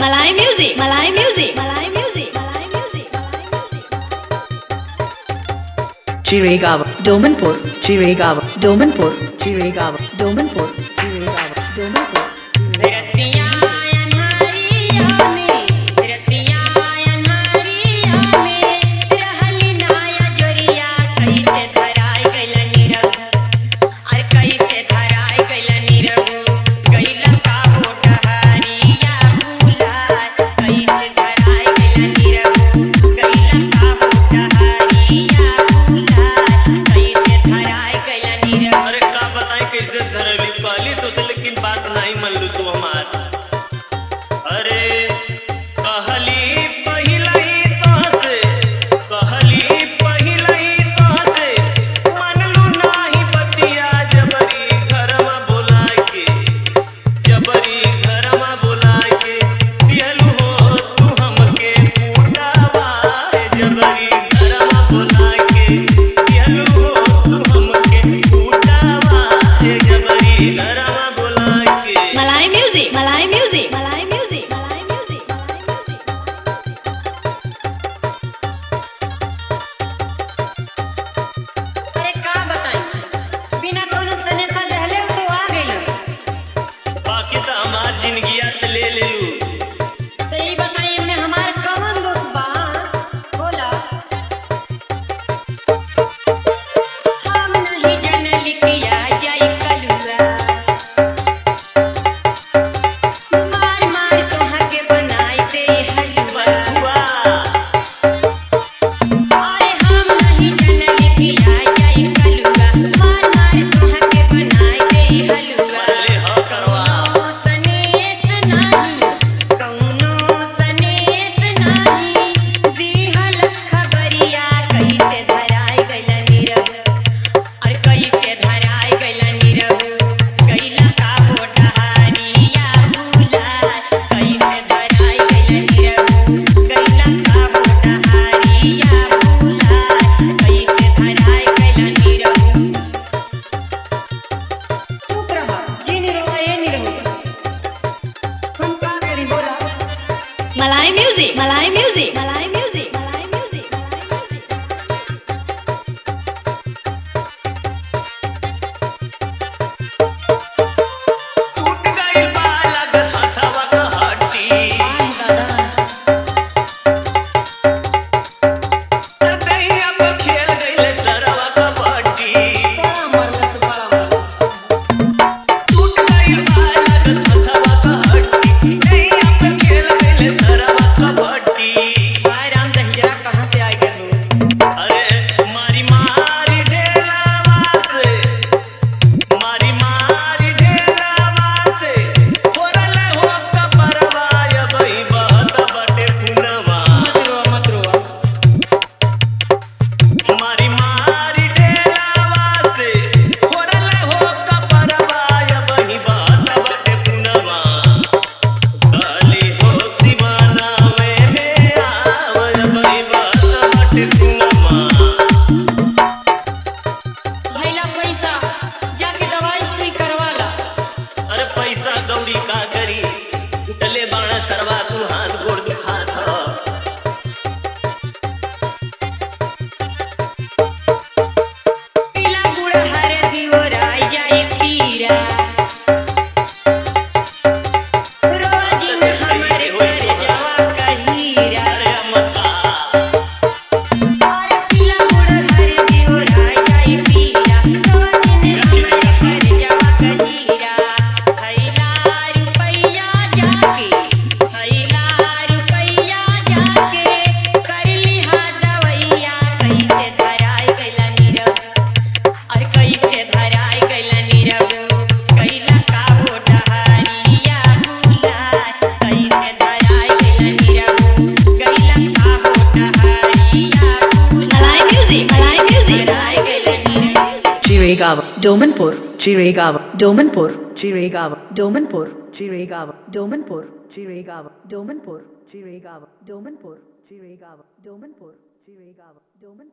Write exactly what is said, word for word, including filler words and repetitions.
Malay music, Malay music, Malay music, Malay music, Jiregaon, Domanpur, Jiregaon, Domanpur, Jiregaon, Domanpur, Jiregaon, Domanpur. लेकिन बात नहीं मान लू तू हमार। अरे कहली पहिला ही तो से कहली पहिला ही तो से मान लू नाही बतिया जबरी घरमा बोला के जबरी घरमा बोला के दिहलू हो तू हमके पूटावा जबरी घरमा बोला के दिहलू हो तू हमके पूटावा जबरी घरमा Malay music, Malay music, Malay music, Malay music, अरे का बताई बिना कोनो सने सजहले तो आ गइल बाकी तो हमार जिंदगिया त ले लेलू। तो ई बताई में हमार कौन दोस्त बा बोला हम नहीं जनली किया जाई कलुआ Malay music, Malay music, Malay music, Malay music. टूट गइल बा लागत हथवा क हड्डी दहिया पे खेल गइल सरवा क बड्डी टूट गइल बा लागत हथवा क हड्डी दहिया पे खेल गइल सरवा क बड्डी। भाई राम दहिया कहां से आ गए अरे मारी मारी ढेलावा से मारी मारी ढेलावा से होरल हो कपरवा या बही बहत बटे खुनवा मत रो मत रो मारी मारी ढेलावा से होरल हो कपरवा या बही बहत बटे खुनवा काली हो सिवाना में में आवर बही बहत बटे खुनवा। भैला पैसा जाके दवाई सुई करवाला अरे पैसा गौरी का करी डले बाण सरवा तू हाथ गोड़ दुखात ह। पीला गुड़ हरे दियोराई जाई पीरा रोज न हमरे पर जवा कहीरा अरे अमता और पीला गुड़ हरे दियोराई जाई पीरा रोज न हमरे पर जवा कहीरा हैला रुपैया जाके हैला रुपैया जाके कर लिहा दवैया कैसे धराई गइला नीरव अरे कैसे धराई गइला नीरव कैला का वो डहरिया भूला कैसे धराई गइला नीरव कैला का वो डहरिया भूला Malay music, Malay music. धराई गइला Nirav Jiregaon, Domanpur, Jiregaon, Domanpur, Jiregaon, Domanpur, Jiregaon, Domanpur, Jiregaon, Domanpur, Jiregaon, Domanpur, Jiregaon, Domanpur, Jiregaon, Domanpur.